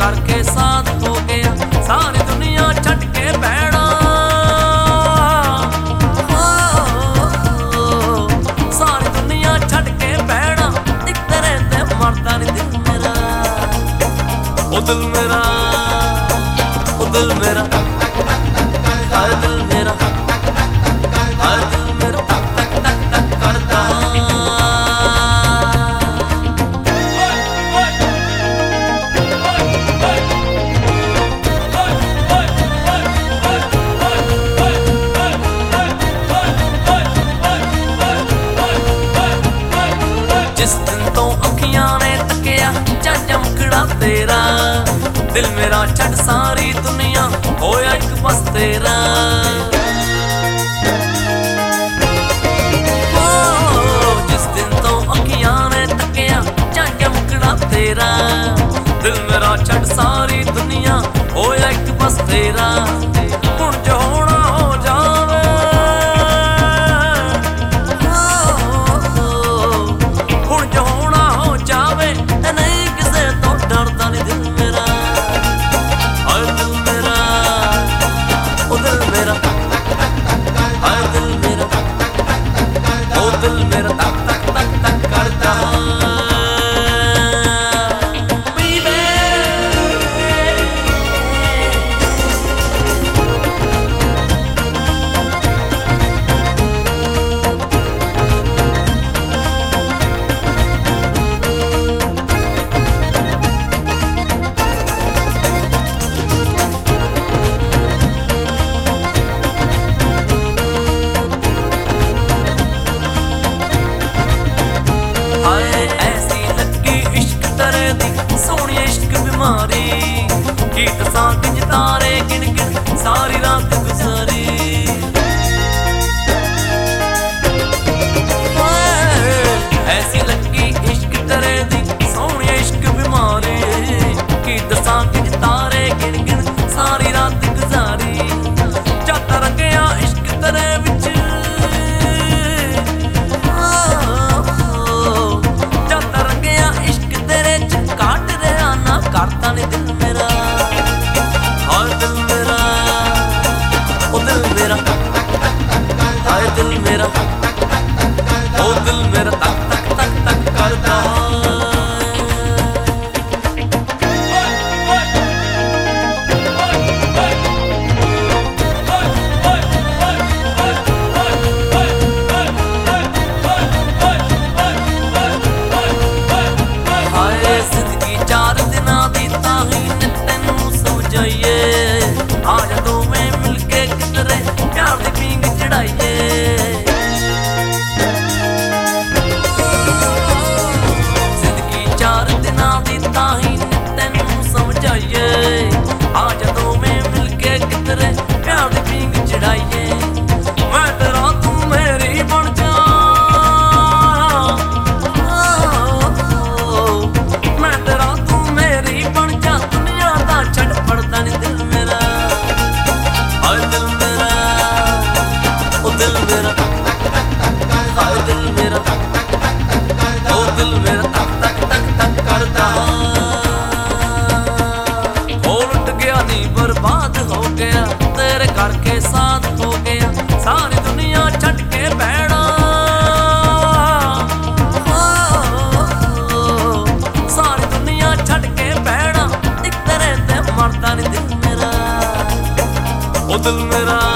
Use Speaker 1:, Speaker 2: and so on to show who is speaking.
Speaker 1: करके साथ हो गया, सारी दुनिया छट के बैठा। सारी दुनिया छट के बैठा, एक तेरे ते मरदा नहीं दिल मेरा। ओ दिल मेरा, ओ दिल मेरा, हाय दिल मेरा, हाय दिल मेरा तक तक तक तक करदा। जिस दिन तो अखियां ने तकिया चाचा मुकड़ा तेरा, दिल मेरा छड़ सारी दुनिया होया एक बस तेरा। जिस दिन तो अखियां ने तकिया चाचा मुकड़ा तेरा, दिल मेरा छड़ सारी दुनिया होया एक बस तेरा। हुण जो होना हो जावे, हुण जो होना हो जावे, नहीं किसे तो डरदा नहीं दिल मेरा। हाय दिल मेरा, ओ दिल मेरा, हाय दिल मेरा, ओ दिल मेरा तक तक तक तक करदा। ऐसी लगी इश्क तेरे दी सोहनी इश्क बीमारी, की दसां किंज तारे गिन गिन सारी रात गुजारी। ऐसी लगी इश्क तेरे दी सोहनी इश्क बीमारी, की दसां किंज तारे गिन गिन सारी रात गुजारी। जाता रंगिया इश्क तेरे विच, करता नहीं दिल मेरा। हाय दिल मेरा, ओ दिल मेरा, हाय दिल मेरा, ओ दिल मेरा तक तक तक तक करता। हाय जिंदगी चार दिना दी ताही ने तेनू समझाइए, आज दोवें मिलके किधरे प्यार दी पींग चढ़ाइए। जिंदगी चार दिना दी ताही ने तेनू समझाइए, आज दोवें मिलके किधरे प्यार दी पींग चढ़ाइए। मैं तेरा तू मेरी बन जा, मैं तेरा तू मेरी बन जा, दुनिया दा छड़ पड़दा नहीं दिल मेरा। हाय दिल मेरा, ओ दिल मेरा, हाय दिल मेरा, ओ दिल मेरा तक तक तक तक करदा। हो लुट गया नी बर्बाद हो गया, तेरे करके साथ हो गया, सारी दुनिया छट के बैठा। सारी दुनिया छट के बैठा, एक तेरे ते मरदा नहीं दिल मेरा। ओ दिल मेरा,